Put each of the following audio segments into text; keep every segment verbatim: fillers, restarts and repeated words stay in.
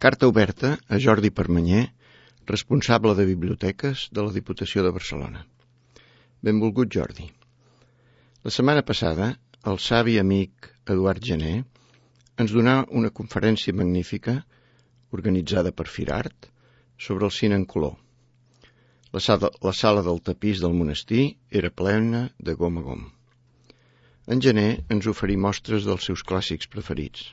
Carta oberta a Jordi Permanyer, responsable de biblioteques de la Diputació de Barcelona. Benvolgut Jordi. La setmana passada, el savi amic Eduard Gené ens donà una conferència magnífica organitzada per Firart sobre el cine en color. La sala, la sala del tapís del monestir era plena de gom a gom. En Gené ens oferí mostres dels seus clàssics preferits.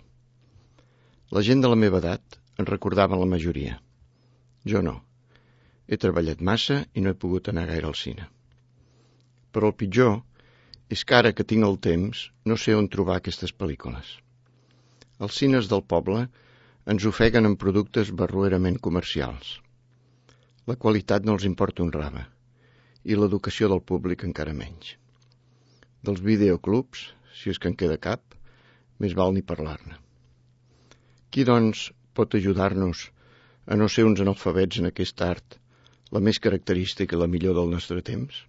La gent de la meva edat en recordava la majoria. Jo no. He treballat massa i no he pogut anar gaire al cine. Però el pitjor és que ara que tinc el temps no sé on trobar aquestes pel·lícules. Els cines del poble ens ofeguen amb productes barroerament comercials. La qualitat no els importa un rave i l'educació del públic encara menys. Dels videoclubs, si és que en queda cap, més val ni parlar-ne. Qui, doncs, pot ajudar-nos a no ser uns analfabets en aquest art, la més característica i la millor del nostre temps?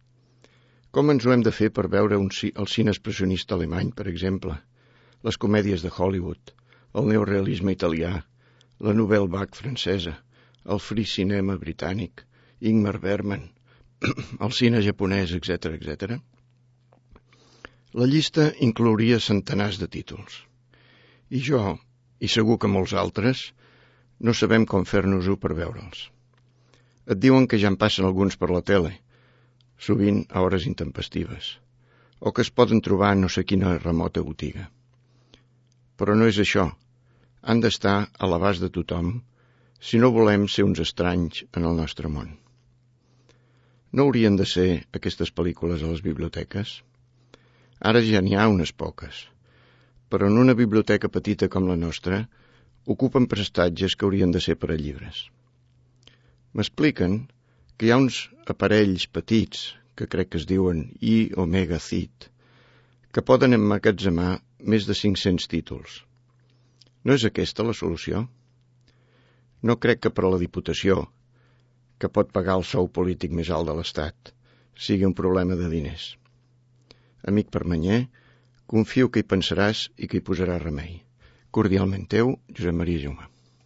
Com ens ho hem de fer per veure un, el cine expressionista alemany, per exemple, les comèdies de Hollywood, el neorealisme italià, la Nouvelle Vague francesa, el free cinema britànic, Ingmar Bergman, el cine japonès, etcètera, etcètera? La llista inclouria centenars de títols. I jo, i segur que molts altres, no sabem com fer-nos-ho per veure'ls. Et diuen que ja en passen alguns per la tele, sovint a hores intempestives, o que es poden trobar en no sé quina remota botiga. Però no és això. Han d'estar a l'abast de tothom si no volem ser uns estranys en el nostre món. No haurien de ser aquestes pel·lícules a les biblioteques? Ara ja n'hi ha unes poques, però en una biblioteca petita com la nostra ocupen prestatges que haurien de ser per a llibres. M'expliquen que hi ha uns aparells petits, que crec que es diuen i Omega Cit, que poden emmagatzemar més de cinc-cents títols. No és aquesta la solució? No crec que per a la Diputació, que pot pagar el sou polític més alt de l'Estat, sigui un problema de diners. Amic Permanyer, confio que hi pensaràs i que hi posaràs remei. Cordialment teu, Josep Maria Jaume.